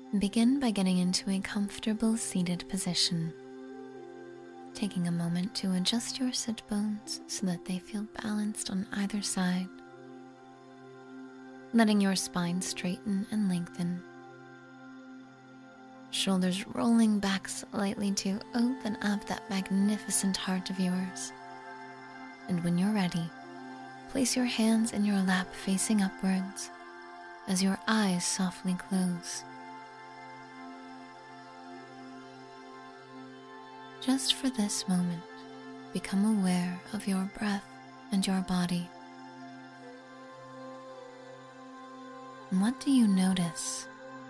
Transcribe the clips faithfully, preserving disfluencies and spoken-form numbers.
Begin by getting into a comfortable seated position, taking a moment to adjust your sit bones so that they feel balanced on either side, letting your spine straighten and lengthen, shoulders rolling back slightly to open up that magnificent heart of yours. And when you're ready, place your hands in your lap facing upwards as your eyes softly close. Just for this moment, become aware of your breath and your body. And what do you notice?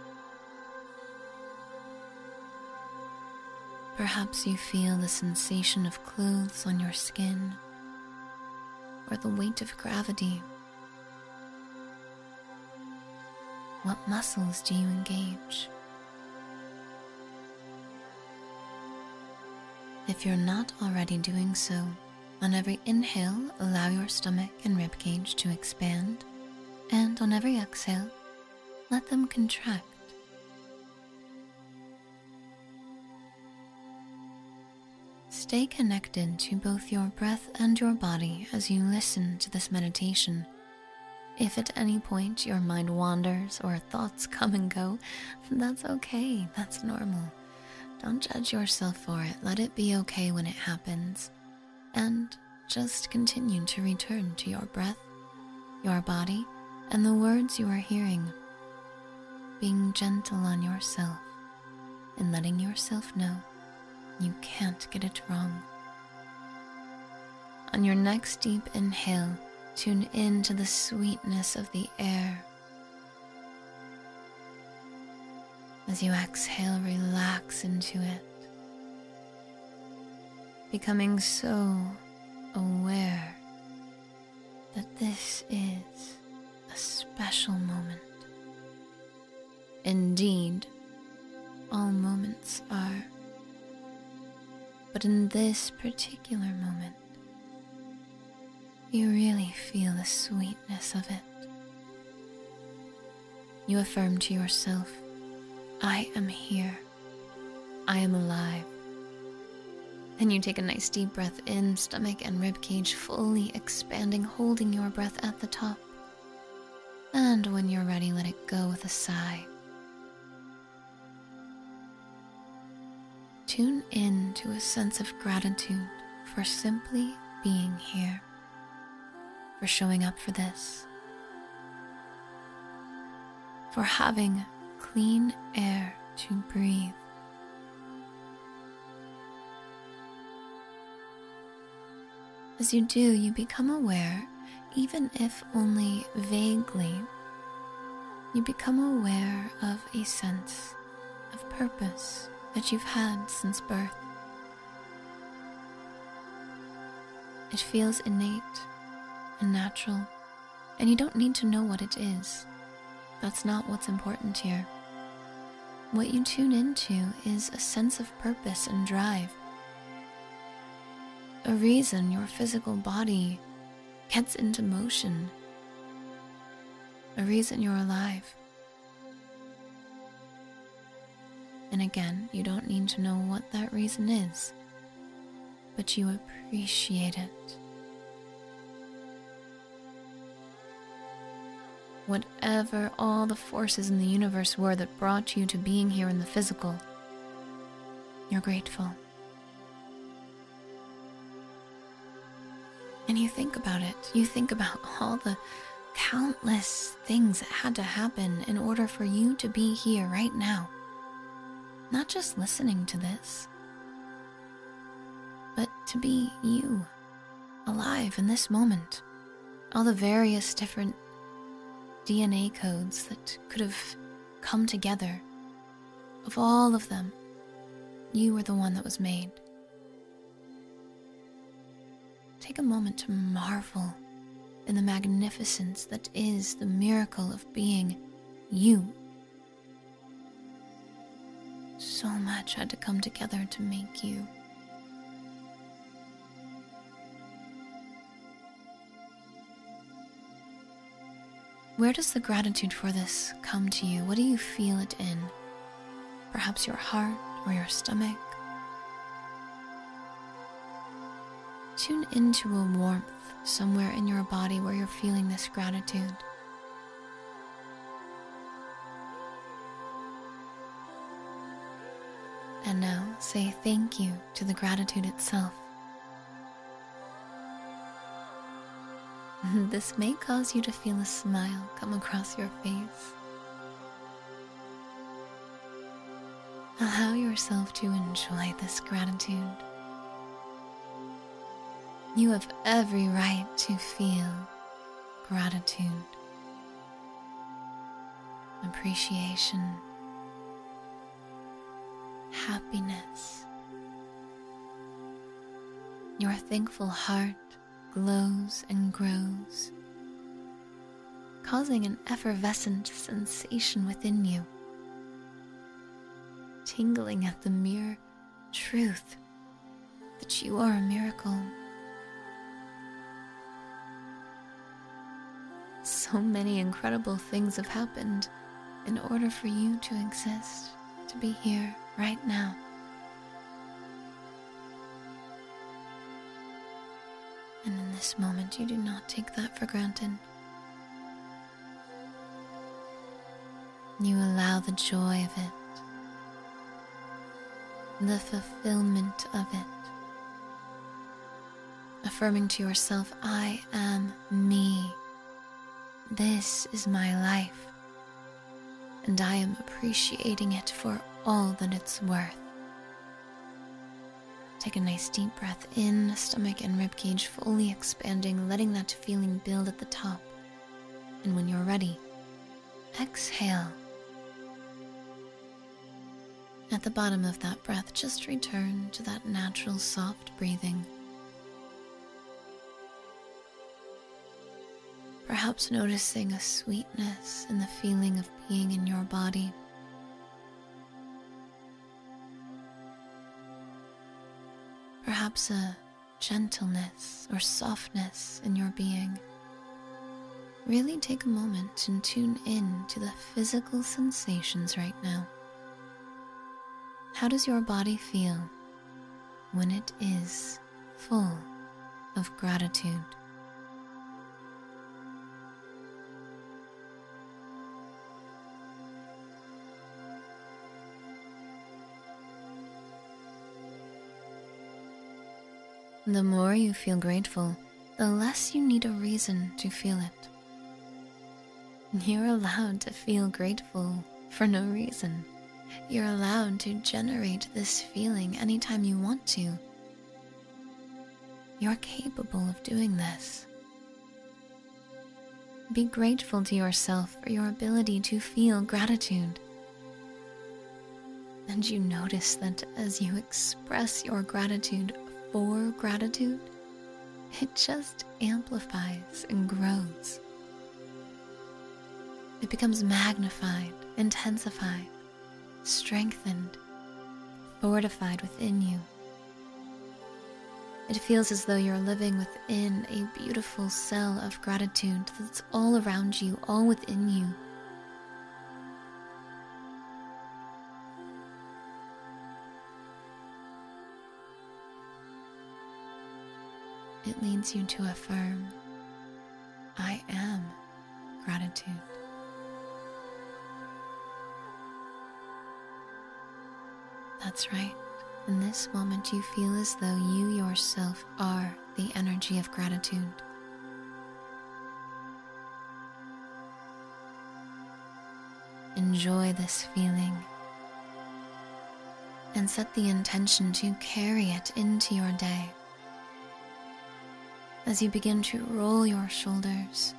Perhaps you feel the sensation of clothes on your skin, or the weight of gravity. What muscles do you engage? If you're not already doing so, on every inhale, allow your stomach and ribcage to expand, and on every exhale, let them contract. Stay connected to both your breath and your body as you listen to this meditation. If at any point your mind wanders or thoughts come and go, that's okay, that's normal. Don't judge yourself for it. Let it be okay when it happens. And just continue to return to your breath, your body, and the words you are hearing. Being gentle on yourself and letting yourself know you can't get it wrong. On your next deep inhale, tune in to the sweetness of the air. As you exhale, relax into it, becoming so aware that this is a special moment. Indeed, all moments are, but in this particular moment, you really feel the sweetness of it. You affirm to yourself, I am here. I am alive. Then you take a nice deep breath in, stomach and ribcage fully expanding, holding your breath at the top. And when you're ready, let it go with a sigh. Tune in to a sense of gratitude for simply being here, for showing up for this, for having clean air to breathe. As you do, you become aware, even if only vaguely, you become aware of a sense of purpose that you've had since birth. It feels innate and natural, and you don't need to know what it is. That's not what's important here. What you tune into is a sense of purpose and drive. A reason your physical body gets into motion. A reason you're alive. And again, you don't need to know what that reason is, but you appreciate it. Whatever all the forces in the universe were that brought you to being here in the physical, you're grateful. And you think about it. You think about all the countless things that had to happen in order for you to be here right now. Not just listening to this, but to be you, alive in this moment. All the various different D N A codes that could have come together. Of all of them, you were the one that was made. Take a moment to marvel in the magnificence that is the miracle of being you. So much had to come together to make you. Where does the gratitude for this come to you? What do you feel it in? perhaps your heart or your stomach. Tune into a warmth somewhere in your body where you're feeling this gratitude. And now say thank you to the gratitude itself. This may cause you to feel a smile come across your face. Allow yourself to enjoy this gratitude. You have every right to feel gratitude, appreciation, happiness. Your thankful heart glows and grows, causing an effervescent sensation within you, tingling at the mere truth that you are a miracle. So many incredible things have happened in order for you to exist, to be here right now. And in this moment, you do not take that for granted. You allow the joy of it, the fulfillment of it, affirming to yourself, I am me. This is my life, and I am appreciating it for all that it's worth. Take a nice deep breath in, stomach and ribcage fully expanding, letting that feeling build at the top. And when you're ready, exhale. At the bottom of that breath, just return to that natural soft breathing. Perhaps noticing a sweetness in the feeling of being in your body. Perhaps a gentleness or softness in your being. Really take a moment and tune in to the physical sensations right now. How does your body feel when it is full of gratitude? The more you feel grateful, the less you need a reason to feel it. You're allowed to feel grateful for no reason. You're allowed to generate this feeling anytime you want to. You're capable of doing this. Be grateful to yourself for your ability to feel gratitude. And you notice that as you express your gratitude for gratitude, it just amplifies and grows. It becomes magnified, intensified, strengthened, fortified within you. It feels as though you're living within a beautiful cell of gratitude that's all around you, all within you. It leads you to affirm, I am gratitude. That's right. In this moment, you feel as though you yourself are the energy of gratitude. Enjoy this feeling and set the intention to carry it into your day. As you begin to roll your shoulders,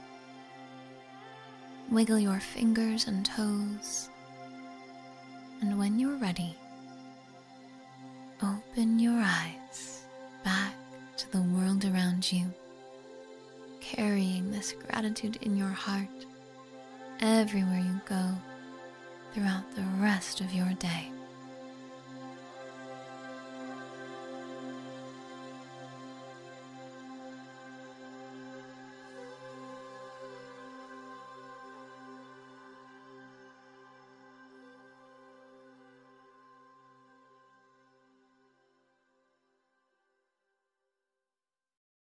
wiggle your fingers and toes, and when you're ready, open your eyes back to the world around you, carrying this gratitude in your heart everywhere you go throughout the rest of your day.